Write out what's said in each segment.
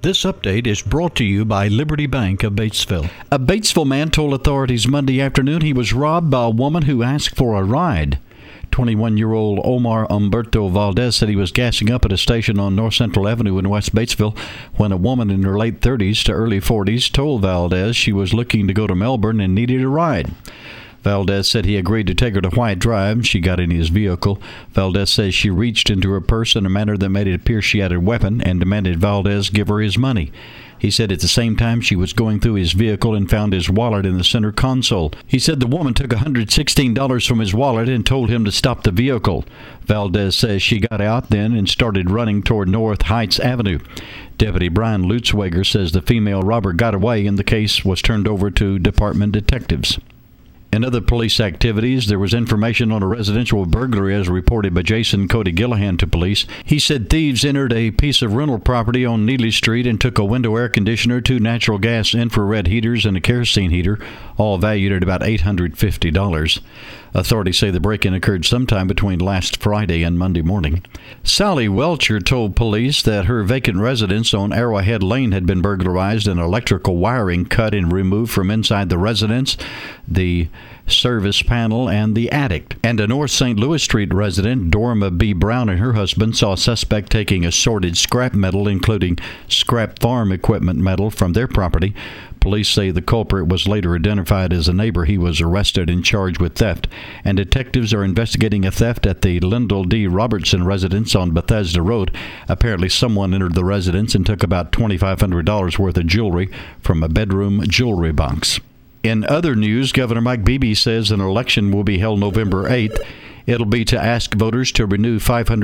This update is brought to you by Liberty Bank of Batesville. A Batesville man told authorities Monday afternoon he was robbed by a woman who asked for a ride. 21-year-old Omar Humberto Valdez said he was gassing up at a station on North Central Avenue in West Batesville when a woman in her late 30s to early 40s told Valdez she was looking to go to Melbourne and needed a ride. Valdez said he agreed to take her to White Drive. She got in his vehicle. Valdez says she reached into her purse in a manner that made it appear she had a weapon and demanded Valdez give her his money. He said at the same time she was going through his vehicle and found his wallet in the center console. He said the woman took $116 from his wallet and told him to stop the vehicle. Valdez says she got out then and started running toward North Heights Avenue. Deputy Brian Lutzwager says the female robber got away and the case was turned over to department detectives. In other police activities, there was information on a residential burglary as reported by Jason Cody Gillihan to police. He said thieves entered a piece of rental property on Neely Street and took a window air conditioner, 2 natural gas infrared heaters, and a kerosene heater, all valued at about $850. Authorities say the break-in occurred sometime between last Friday and Monday morning. Sally Welcher told police that her vacant residence on Arrowhead Lane had been burglarized and electrical wiring cut and removed from inside the residence, the service panel, and the attic. And a North St. Louis Street resident, Dorma B. Brown, and her husband saw a suspect taking assorted scrap metal, including scrap farm equipment metal, from their property. Police say the culprit was later identified as a neighbor. He was arrested and charged with theft. And detectives are investigating a theft at the Lyndall D. Robertson residence on Bethesda Road. Apparently someone entered the residence and took about $2,500 worth of jewelry from a bedroom jewelry box. In other news, Governor Mike Beebe says an election will be held November 8th. It'll be to ask voters to renew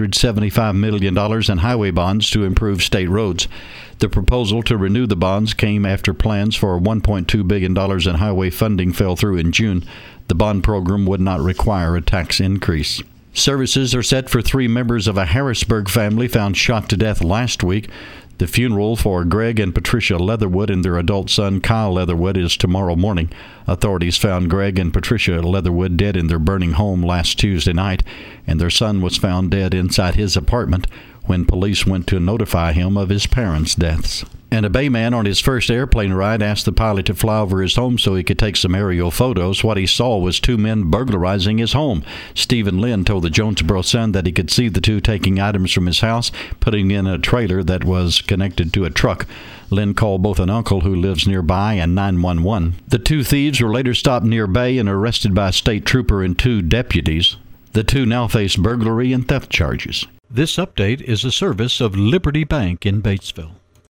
$575 million in highway bonds to improve state roads. The proposal to renew the bonds came after plans for $1.2 billion in highway funding fell through in June. The bond program would not require a tax increase. Services are set for 3 members of a Harrisburg family found shot to death last week. The funeral for Greg and Patricia Leatherwood and their adult son, Kyle Leatherwood, is tomorrow morning. Authorities found Greg and Patricia Leatherwood dead in their burning home last Tuesday night, and their son was found dead inside his apartment when police went to notify him of his parents' deaths. And a Bay man on his first airplane ride asked the pilot to fly over his home so he could take some aerial photos. What he saw was 2 men burglarizing his home. Stephen Lynn told the Jonesboro Sun that he could see the 2 taking items from his house, putting in a trailer that was connected to a truck. Lynn called both an uncle who lives nearby and 911. The 2 thieves were later stopped near Bay and arrested by a state trooper and 2 deputies. The 2 now face burglary and theft charges. This update is a service of Liberty Bank in Batesville.